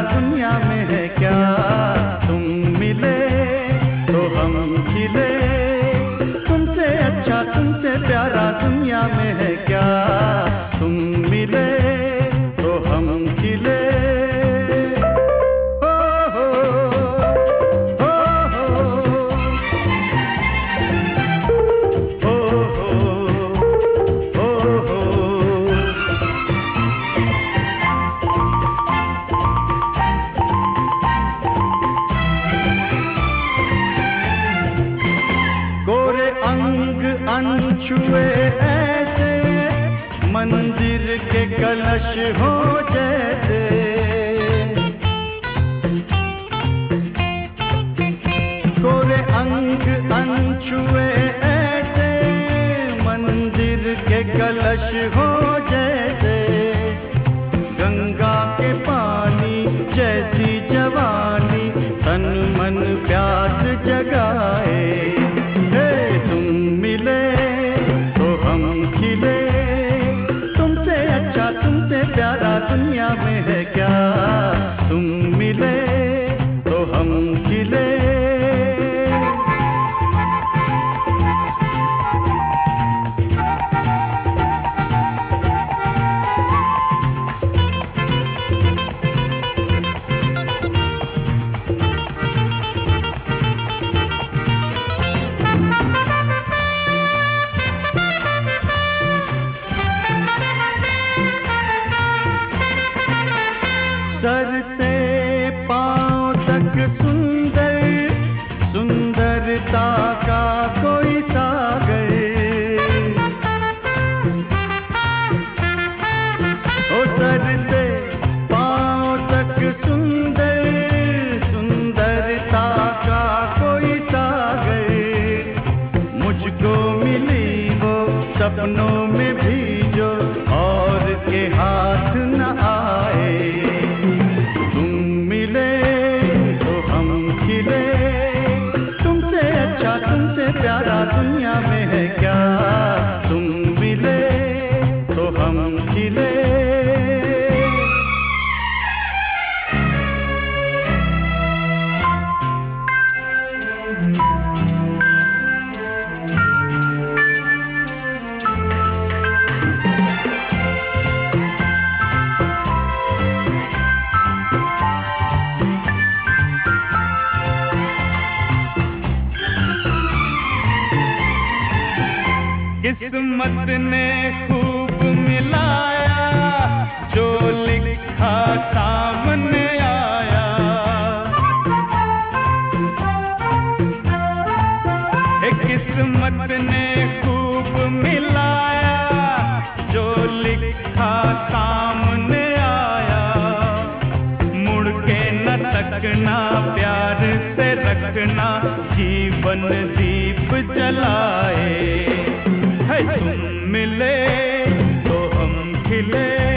दुनिया में है क्या? तुम मिले तो हम खिले, तुमसे अच्छा तुमसे प्यारा दुनिया में है क्या? तुम मिले तो हम खिले। गोरे अंग अनछुए ऐसे, मंदिर के कलश हो जैसे। गोरे अंग अनछुए ऐसे, मंदिर के कलश हो जैसे। गंगा के पानी जैसी जवानी, तन मन प्यास जगाए। तुमसे प्यारा दुनिया में है क्या? तुम मिले तो हम खिले। सर से पांव तक सुंदर, सुंदरता का कोई सागर। ओ सर से पांव तक सुंदर, सुंदरता का कोई सागर। मुझको मिली वो सपनों में भी जो और के हाथ न आए। तुमसे अच्छा तुमसे प्यारा दुनिया में है क्या? तुम मिले तो हम खिले। किस्मत ने खूब मिलाया, जो लिखा सामने आया। किस्मत ने खूब मिलाया, जो लिखा सामने आया। मुड़ के न तकना, प्यार से रखना, जीवन दीप जलाए। तुम मिले तो हम खिले।